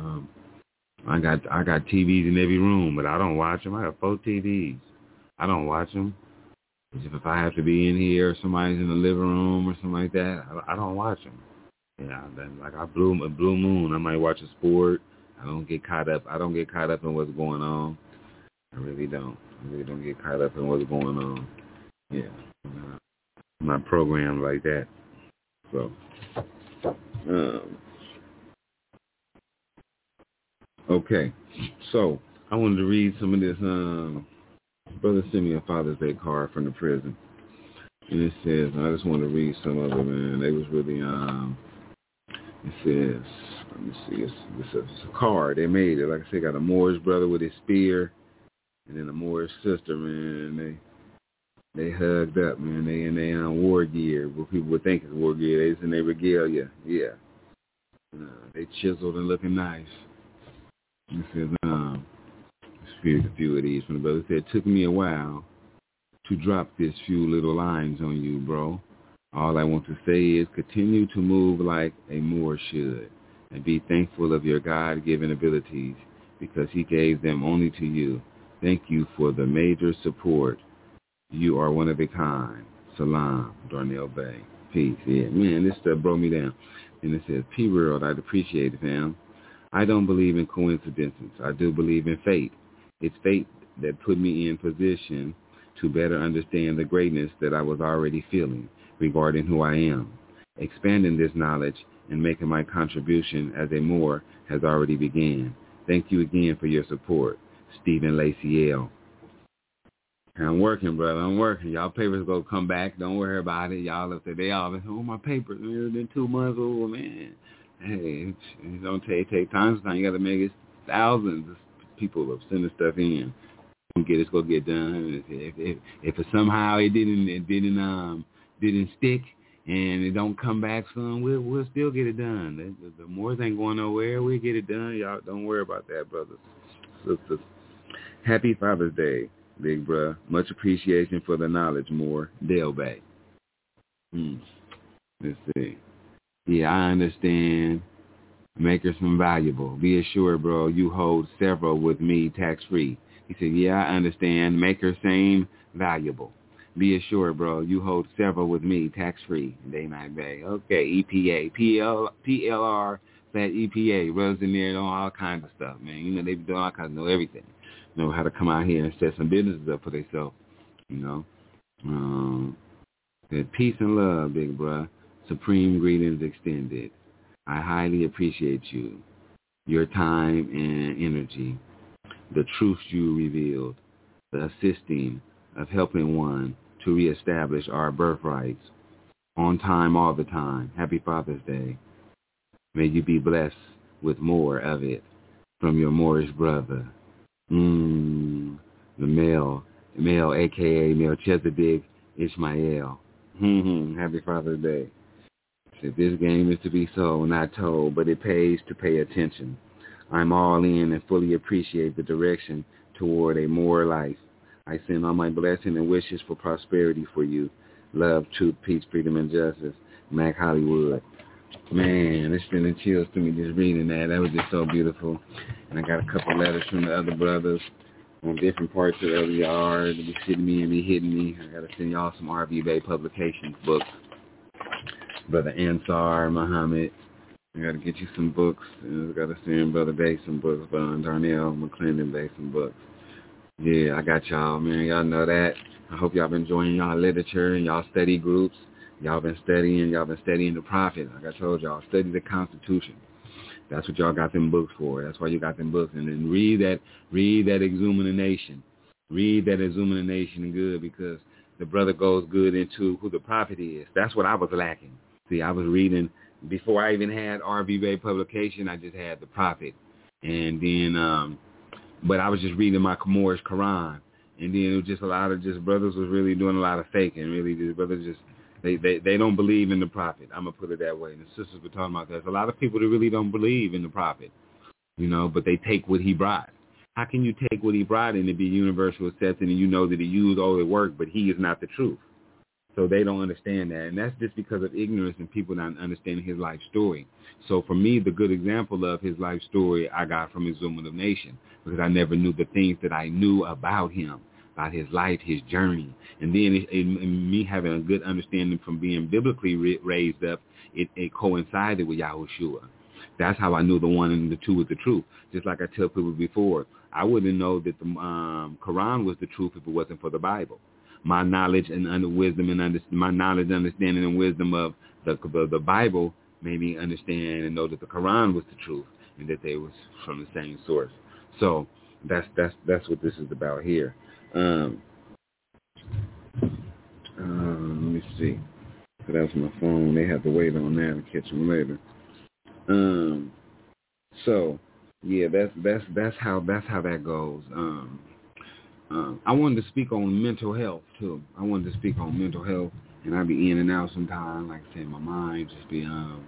got TVs in every room, but I don't watch them. I have 4 TVs. I don't watch them. If I have to be in here, or somebody's in the living room or something like that, I don't watch them. Yeah, then like a blue moon, I might watch a sport. I don't get caught up in what's going on. I really don't. Get caught up in what's going on. Yeah, I'm not programmed like that. So, okay. So I wanted to read some of this. Brother sent me a Father's Day card from the prison, and it says, I just want to read some of it, man. They was really It says, let me see, it's a card. They made it. Like I said, got a Moorish brother with his spear, and then a Moorish sister, man. They hugged up, man. They in their war gear. What people would think is war gear. They just in their regalia. Yeah. They chiseled and looking nice. It says, let's read a few of these from the brother. It said, it took me a while to drop this few little lines on you, bro. All I want to say is continue to move like a Moor should and be thankful of your God-given abilities because he gave them only to you. Thank you for the major support. You are one of a kind. Salam, Darnell Bay. Peace. Yeah, man, this stuff broke me down. And it says, P-World, I'd appreciate it, fam. I don't believe in coincidences. I do believe in fate. It's fate that put me in position to better understand the greatness that I was already feeling regarding who I am. Expanding this knowledge and making my contribution as a Moor has already begun. Thank you again for your support. Stephen Lacey L. I'm working, brother. I'm working. Y'all papers go come back. Don't worry about it. Y'all up there. They all my papers. It's been 2 months old, man. Hey, it don't take time. Sometimes you got to make it thousands of people of sending stuff in. It's gonna get done. If somehow it didn't stick and it don't come back soon, we'll still get it done. The Moors ain't going nowhere. We'll get it done. Y'all don't worry about that, brothers, sisters. Happy Father's Day, big bruh. Much appreciation for the knowledge, Moore. Dale Bay. Let's see. Yeah, I understand. Makers some valuable. Be assured, bro, you hold several with me tax-free. He said, yeah, I understand. Maker same valuable. Be assured, bro, you hold several with me tax-free. Day Night Bay. Okay, EPA. PLR, that EPA. Runs in there and all kinds of stuff, man. You know, they be doing all kinds of, know everything. Know how to come out here and set some businesses up for themselves, you know. Peace and love, big bruh. Supreme greetings extended. I highly appreciate you, your time and energy, the truths you revealed, the assisting of helping one to reestablish our birthrights on time all the time. Happy Father's Day. May you be blessed with more of it from your Moorish brother. The male, a.k.a. Melchizedek Ishmael. Happy Father's Day. If this game is to be sold, not told, but it pays to pay attention. I'm all in and fully appreciate the direction toward a more life. I send all my blessings and wishes for prosperity for you. Love, truth, peace, freedom, and justice. Mac Hollywood. Man, it's sending chills to me just reading that. That was just so beautiful. And I got a couple letters from the other brothers on different parts of the yard. They be sitting me and be hitting me. I got to send y'all some RV Bay Publications books. Brother Ansar Muhammad. I got to get you some books. And I got to send Brother Bay some books. Brother Darnell McClendon Bay some books. Yeah, I got y'all, man. Y'all know that. I hope y'all been enjoying y'all literature and y'all study groups. Y'all been studying the Prophet. Like I told y'all, study the Constitution. That's what y'all got them books for. That's why you got them books. And then read that Exhuming the Nation. Read that Exhuming the Nation and good, because the brother goes good into who the Prophet is. That's what I was lacking. See, I was reading, before I even had RV Bay Publication, I just had the Prophet. And then, but I was just reading my Moorish Quran. And then it was just a lot of brothers was really doing a lot of faking. Really, these brothers just, they don't believe in the Prophet. I'm going to put it that way. And the sisters were talking about that. There's a lot of people that really don't believe in the Prophet, you know, but they take what he brought. How can you take what he brought and it be universal accepted and you know that he used all the work, but he is not the truth? So they don't understand that. And that's just because of ignorance and people not understanding his life story. So for me, the good example of his life story I got from Exhuming the Nation, because I never knew the things that I knew about him, about his life, his journey. And then me having a good understanding from being biblically raised up, it coincided with Yahushua. That's how I knew the one and the two was the truth. Just like I tell people before, I wouldn't know that the Quran was the truth if it wasn't for the Bible. My knowledge and wisdom and my knowledge, understanding, and wisdom of the Bible made me understand and know that the Quran was the truth and that they was from the same source. So that's what this is about here. Let me see. So that's my phone. They have to wait on that and catch them later. So yeah, that's how that goes. I wanted to speak on mental health too. I wanted to speak on mental health, and I be in and out sometimes. Like I said, my mind just be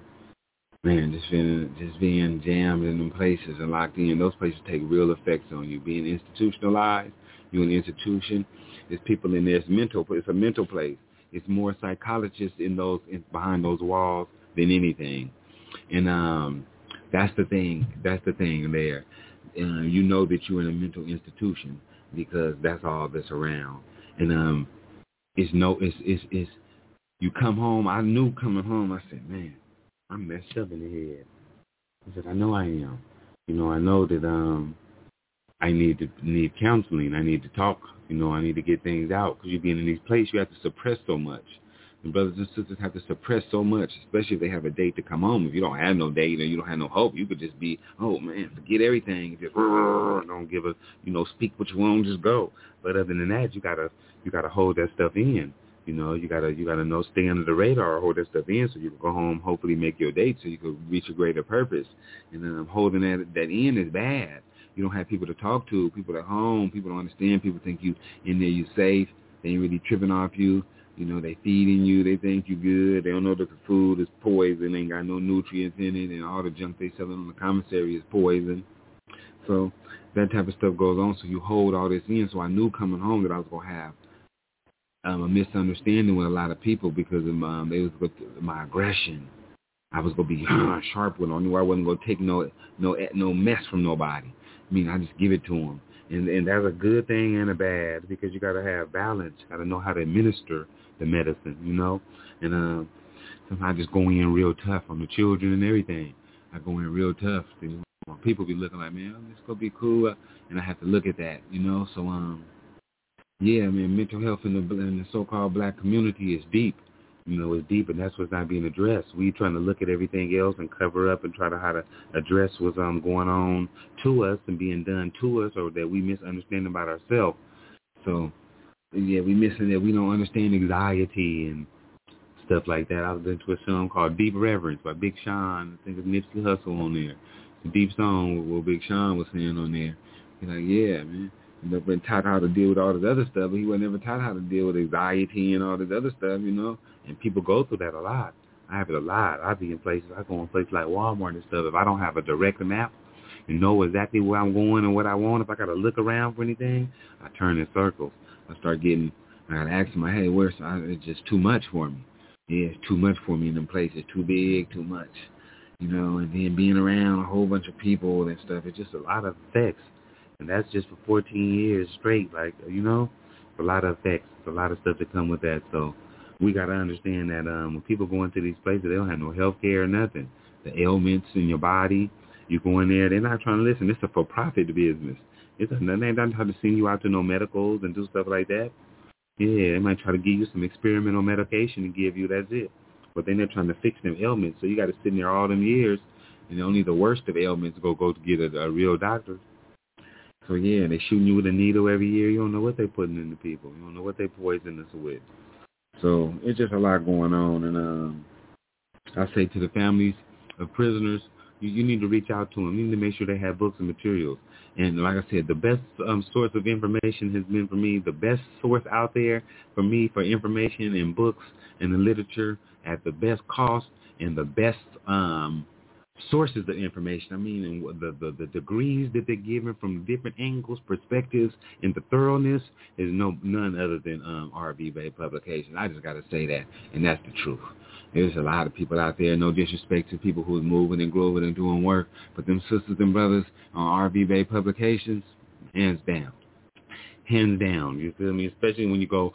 just being jammed in them places and locked in. Those places take real effects on you. Being institutionalized, you an institution. There's people in there. It's a mental place. It's more psychologists behind those walls than anything. And that's the thing. That's the thing there. You know that you're in a mental institution because that's all that's around. And it's you come home. I knew coming home. I said, man, I'm messed up in the head. I said, I know I am. You know, I know that I need counseling. I need to talk. You know, I need to get things out, because you being in these places, you have to suppress so much. And brothers and sisters have to suppress so much, especially if they have a date to come home. If you don't have no date or you don't have no hope, you could just be, oh man, forget everything. Just don't give a, speak what you want, just go. But other than that, you gotta hold that stuff in. You know, you gotta know, stay under the radar, hold that stuff in, so you can go home, hopefully make your date, so you can reach a greater purpose. And holding that in is bad. You don't have people to talk to. People at home. People don't understand. People think you in there, you safe. They ain't really tripping off you. You know, they feeding you. They think you good. They don't know that the food is poison. Ain't got no nutrients in it. And all the junk they selling on the commissary is poison. So that type of stuff goes on. So you hold all this in. So I knew coming home that I was going to have a misunderstanding with a lot of people because of they was with my aggression. I was going to be sharp with them. I knew I wasn't going to take no mess from nobody. I mean, I just give it to them. And that's a good thing and a bad because you got to have balance. You got to know how to administer the medicine, you know. And sometimes I just go in real tough on the children and everything. I go in real tough. You know, people be looking like, man, this going to be cool. And I have to look at that, you know. So, yeah, I mean, mental health in the so-called black community is deep. You know, it's deep, and that's what's not being addressed. We trying to look at everything else and cover up and try to how to address what's going on to us and being done to us, or that we misunderstand about ourselves. So, yeah, we missing that we don't understand anxiety and stuff like that. I was into a song called Deep Reverence by Big Sean. I think it's Nipsey Hussle on there. It's a deep song what Big Sean was saying on there. He's like, yeah, man. He's been taught how to deal with all this other stuff, but he was never taught how to deal with anxiety and all this other stuff, you know. And people go through that a lot. I have it a lot. I be in places, I go in places like Walmart and stuff. If I don't have a direct map and know exactly where I'm going and what I want, if I got to look around for anything, I turn in circles. I start getting, I got to ask them, hey, it's just too much for me. Yeah, it's too much for me in them places. Too big, too much. You know, and then being around a whole bunch of people and stuff, it's just a lot of effects. And that's just for 14 years straight, like, you know, a lot of effects, a lot of stuff that come with that. So we got to understand that when people go into these places, they don't have no health care or nothing. The ailments in your body, you go in there, they're not trying to listen. It's a for-profit business. They ain't trying to send you out to no medicals and do stuff like that. Yeah, they might try to give you some experimental medication and give you, that's it. But then they're trying to fix them ailments. So you got to sit in there all them years, and only the worst of ailments go to get a real doctor. So, yeah, they shooting you with a needle every year. You don't know what they putting in the people. You don't know what they poisoning us with. So it's just a lot going on. And I say to the families of prisoners, you need to reach out to them. You need to make sure they have books and materials. And like I said, the best source of information has been for me, the best source out there for me for information and books and the literature at the best cost and the best sources of information. I mean, and the degrees that they're given from different angles, perspectives, and the thoroughness is none other than R.V. Bay Publications. I just got to say that, and that's the truth. There's a lot of people out there, no disrespect to people who's moving and growing and doing work, but them sisters and brothers on R.V. Bay Publications, hands down. Hands down, you feel me? Especially when you go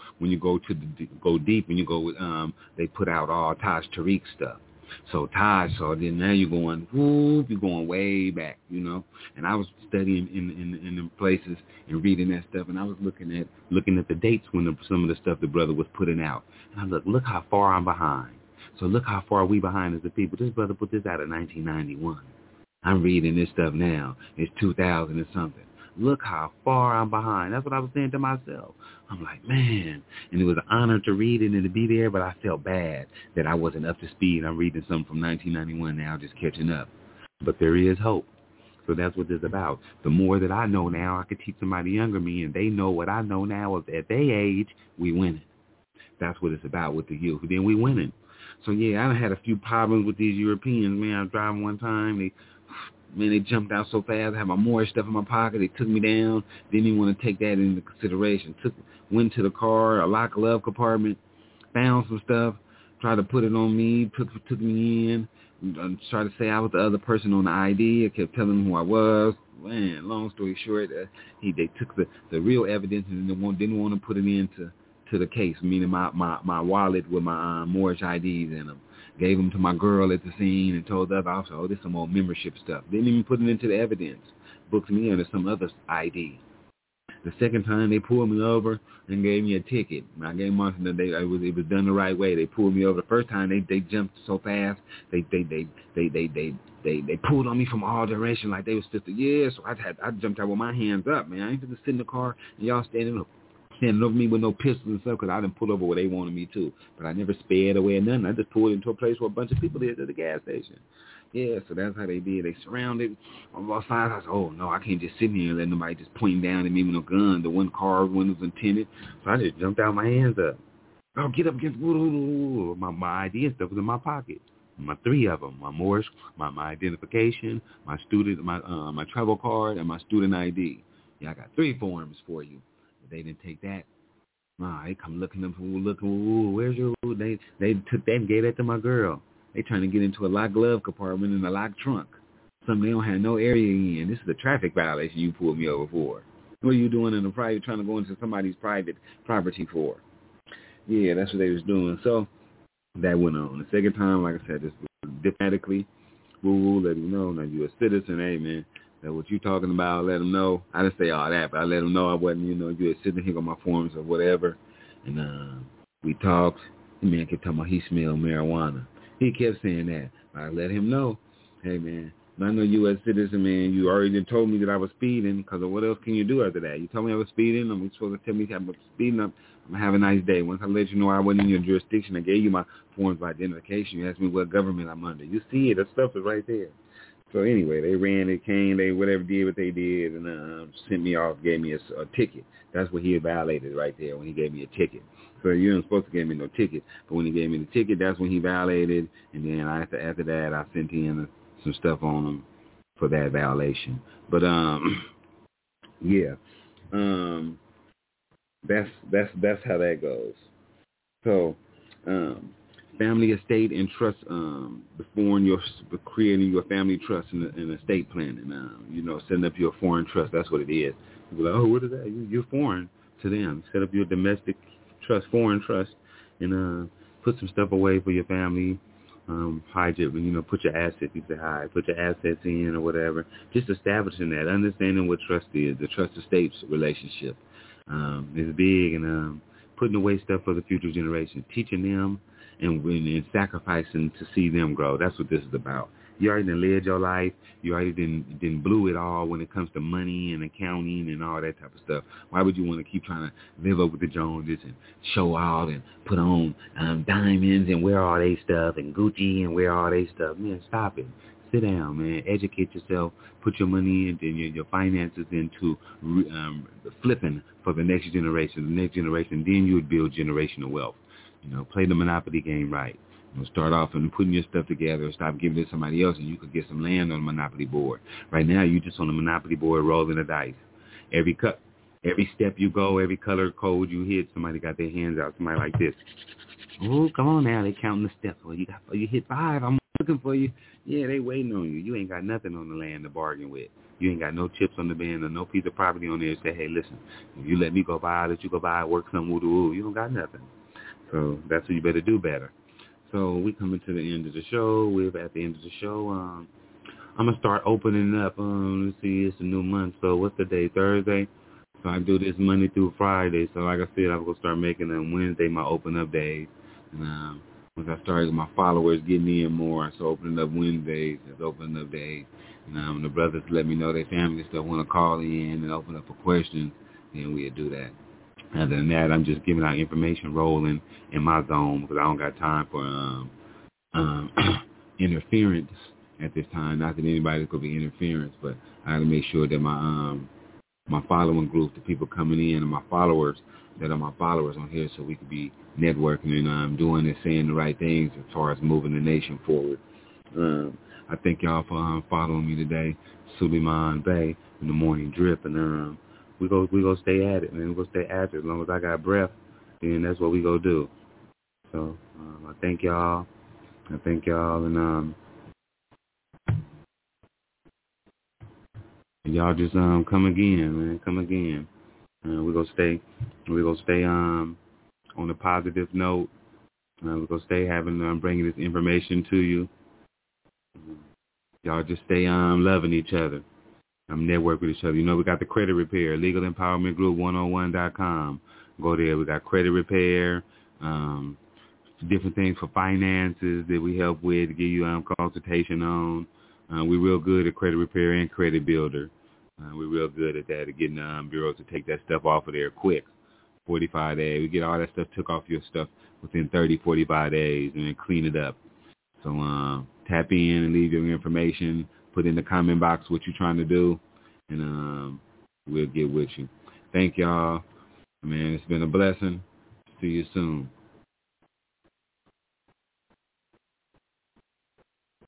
deep, when you go with they put out all Taj Tariq stuff. So Taj, so then now you're going way back, you know. And I was studying in them places and reading that stuff, and I was looking at the dates when some of the stuff the brother was putting out. And I look how far I'm behind. So look how far we behind as the people. This brother put this out in 1991. I'm reading this stuff now. It's 2000 and something. Look how far I'm behind. That's what I was saying to myself. I'm like, man. And it was an honor to read it and to be there, but I felt bad that I wasn't up to speed. I'm reading something from 1991 now, just catching up. But there is hope. So that's what this is about. The more that I know now, I could teach somebody younger me, and they know what I know now. At their age, we winning. That's what it's about with the youth. Then we winning. So, yeah, I done had a few problems with these Europeans, man. I was driving one time. They jumped out so fast. I had my Moorish stuff in my pocket. They took me down. Didn't even want to take that into consideration. Went to the car, a lock glove compartment, found some stuff, tried to put it on me, took me in, tried to say I was the other person on the ID. I kept telling them who I was. Man, long story short, they took the real evidence and didn't want to put it into the case, meaning my wallet with my Moorish IDs in them. Gave them to my girl at the scene and told the other officer, oh, this is some old membership stuff. Didn't even put it into the evidence. Booked me under some other ID. The second time they pulled me over and gave me a ticket. I gave them it was done the right way. They pulled me over. The first time they jumped so fast. They pulled on me from all directions like they was just so I jumped out with my hands up, man. I ain't just sit in the car and y'all standing up. standing over me with no pistols and stuff because I didn't pull over where they wanted me to. But I never sped away or nothing. I just pulled into a place where a bunch of people is at the gas station. Yeah, so that's how they did. They surrounded on both sides. I said, oh, no, I can't just sit here and let nobody just point down at me with no gun. The one car windows was tinted. So I just jumped out, my hands up. Oh, get up against my ID and stuff was in my pocket. My 3 of them, my Morse, my identification, my student, my travel card, and my student ID. Yeah, I got 3 forms for you. But they didn't take that. Nah, they come looking up, where's your? They took that and gave that to my girl. They trying to get into a locked glove compartment and a locked trunk. Something they don't have no area in. This is a traffic violation you pulled me over for. What are you doing in the private, trying to go into somebody's private property for? Yeah, that's what they was doing. So that went on. The second time, like I said, just diplomatically, let them know. Now you're a citizen, hey man. That what you talking about, let them know. I didn't say all that, but I let them know I wasn't, you had sitting here on my forms or whatever. And we talked. The man kept talking about he smelled marijuana. He kept saying that. I let him know, hey, man, I know you as a citizen, man. You already told me that I was speeding because of what else can you do after that? You told me I was speeding. I'm supposed to tell me I was speeding. I'm going to have a nice day. Once I let you know I wasn't in your jurisdiction, I gave you my forms of identification. You asked me what government I'm under. You see it. That stuff is right there. So anyway, they ran, they came, they whatever did what they did, and sent me off, gave me a ticket. That's what he violated right there when he gave me a ticket. So you weren't supposed to give me no ticket, but when he gave me the ticket, that's when he violated. And then after that, I sent in some stuff on him for that violation. But yeah, that's how that goes. So family estate and trust, creating your family trust and estate planning, setting up your foreign trust. That's what it is. People are like, oh, what is that? You're foreign to them. Set up your domestic trust, foreign trust, and put some stuff away for your family. Hide your, put your assets. You say hide, put your assets in or whatever. Just establishing that, understanding what trust is, the trust estate relationship is big, and putting away stuff for the future generation, teaching them and sacrificing to see them grow. That's what this is about. You already done lived your life. You already didn't blew it all when it comes to money and accounting and all that type of stuff. Why would you want to keep trying to live up with the Joneses and show out and put on diamonds and wear all they stuff and Gucci and wear all they stuff? Man, stop it. Sit down, man. Educate yourself. Put your money and your finances into flipping for the next generation. The next generation, then you would build generational wealth. Play the Monopoly game right. Start off and putting your stuff together. Stop giving it to somebody else, and you could get some land on the Monopoly board. Right now, you just on the Monopoly board rolling the dice. Every step you go, every color code you hit, somebody got their hands out. Somebody like this. Oh, come on now. They counting the steps. Well, you hit 5. I'm looking for you. Yeah, they waiting on you. You ain't got nothing on the land to bargain with. You ain't got no chips on the band or no piece of property on there to say, hey, listen, if you let me go by, let you go by, work some woo-doo-woo. You don't got nothing. So that's what you better do better. So we coming to the end of the show. We're at the end of the show. I'm going to start opening up. Let's see, it's a new month. So what's the day? Thursday? So I do this Monday through Friday. So like I said, I'm going to start making them Wednesday my open up days. And once I started my followers getting in more, so opening up Wednesdays is opening up days. And the brothers let me know their family still want to call in and open up for questions, then we'll do that. Other than that, I'm just giving out information rolling in my zone because I don't got time for interference at this time. Not that anybody's going to be interference, but I got to make sure that my following group, the people coming in, and my followers that are my followers on here, so we could be networking and doing and saying the right things as far as moving the nation forward. I thank y'all for following me today, Suleiman Bey in the Morning Drip, and we go stay at it, man. We're going to stay at it. As long as I got breath, then that's what we go do. So I thank y'all. And y'all just come again, man. Come again. We're going to stay on a positive note. We're going to stay bringing this information to you. Y'all just stay loving each other. Network with each other. We got the credit repair, Legal Empowerment Group 101.com. Go there. We got credit repair, different things for finances that we help with, to give you consultation on. We're real good at credit repair and credit builder. We're real good at that, at getting bureaus to take that stuff off of there quick 45 days. We get all that stuff took off your stuff within 30, 45 days and then clean it up. So tap in and leave your information. Put in the comment box what you're trying to do, and we'll get with you. Thank y'all. Man, it's been a blessing. See you soon.